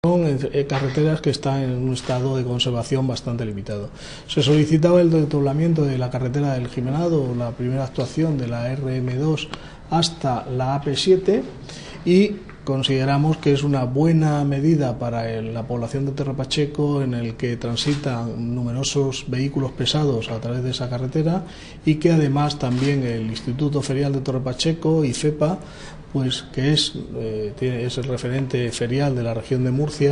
Son carreteras que están en un estado de conservación bastante limitado. Se solicitaba el desdoblamiento de la carretera del Gimenado, la primera actuación de la RM2 hasta la AP7, y consideramos que es una buena medida para la población de Torre Pacheco, en el que transitan numerosos vehículos pesados a través de esa carretera, y que además también el Instituto Ferial de Torre Pacheco, IFEPA, pues que es el referente ferial de la región de Murcia,